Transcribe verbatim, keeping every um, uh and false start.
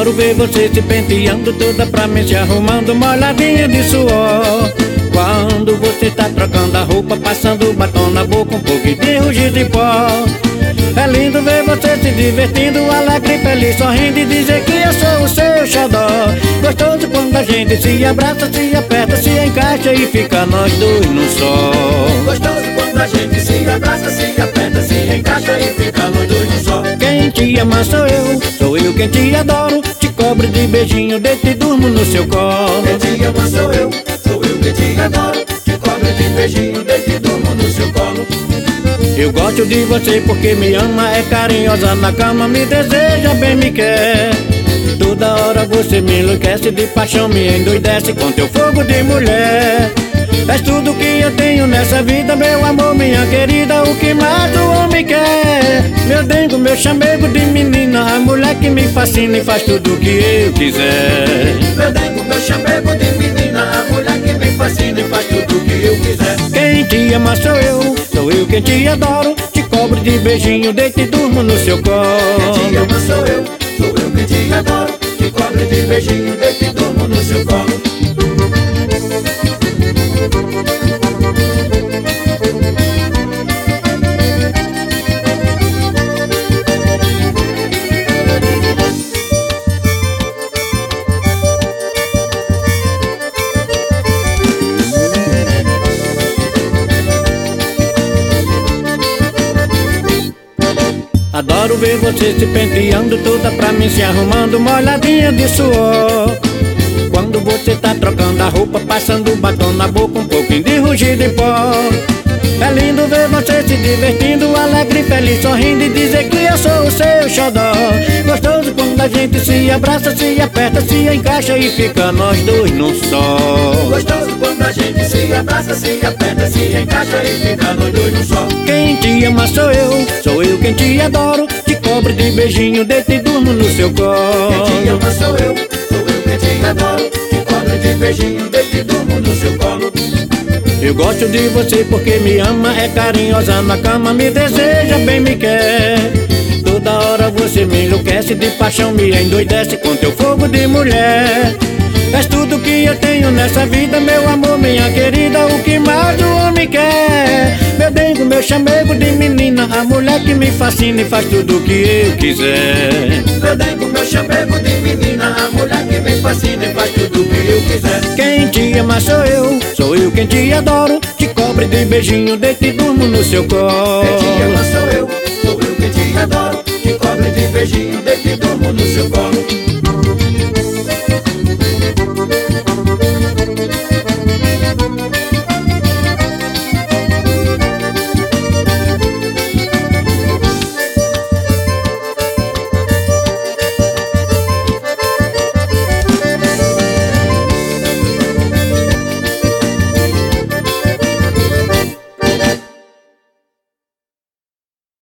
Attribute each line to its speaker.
Speaker 1: Adoro ver você se penteando toda pra mim, se arrumando molhadinha de suor. Quando você tá trocando a roupa, passando batom na boca, um pouquinho de rugido de pó. É lindo ver você se divertindo, alegre, feliz, sorrindo e dizer que eu sou o seu xodó. Gostoso quando a gente se abraça, se aperta, se encaixa e fica nós dois num só.
Speaker 2: Gostoso quando a gente se abraça, se aperta, se encaixa e fica nós dois num só.
Speaker 1: Quem te ama sou eu, sou eu quem te adoro. Te cobro de beijinho, deito e durmo no seu colo.
Speaker 2: Quem te ama sou eu, sou eu quem te adoro. Te cobro de beijinho, deito e durmo no seu colo.
Speaker 1: Eu gosto de você porque me ama, é carinhosa na cama, me deseja, bem me quer. Toda hora você me enlouquece, de paixão me endoidece com teu fogo de mulher. És tudo que eu tenho nessa vida, meu amor, minha querida, o que mais o homem quer. Meu dengo, meu chamego de menina, a mulher que me fascina e faz tudo o que eu quiser.
Speaker 2: Meu dengo, meu chamego de menina, a mulher que me fascina e faz tudo o que eu quiser.
Speaker 1: Quem te ama sou eu, sou eu quem te adoro. Te cobro de beijinho, deito e durmo no seu colo.
Speaker 2: Quem te ama sou eu, sou eu quem te adoro. Te cobro de beijinho, deito e durmo no seu colo.
Speaker 1: Adoro ver você se penteando toda pra mim, se arrumando molhadinha de suor. Quando você tá trocando a roupa, passando batom na boca, um pouquinho de rugido em pó. É lindo ver você se divertindo, alegre, feliz, sorrindo e dizer que eu sou o seu xodó. Gostoso quando a gente se abraça, se aperta, se encaixa e fica nós dois num só.
Speaker 2: Gostoso quando a gente se abraça, se aperta, se encaixa e fica nós dois num só.
Speaker 1: Quem te ama sou eu, sou eu quem te adoro. Te cobro de beijinho, deito e durmo no seu colo.
Speaker 2: Quem te ama sou eu, sou eu quem te adoro. Te cobro de beijinho, deito e durmo no seu colo.
Speaker 1: Eu gosto de você porque me ama, é carinhosa na cama, me deseja, bem me quer. Toda hora você me enlouquece, de paixão me endoidece com teu fogo de mulher. És tudo que eu tenho nessa vida, meu amor, minha querida, o que mais o homem quer. Meu dengo, meu chamego de menina, a mulher que me fascina e faz tudo o que eu quiser.
Speaker 2: Meu dengo, meu chamego de menina, a mulher que me fascina e faz tudo o que eu quiser.
Speaker 1: Quem te ama sou eu, sou eu quem te adoro. Te cobro de beijinho, deito e durmo no seu colo.
Speaker 2: Quem te ama sou eu, sou eu quem te adoro. Te cobro de beijinho, deito e durmo no seu colo.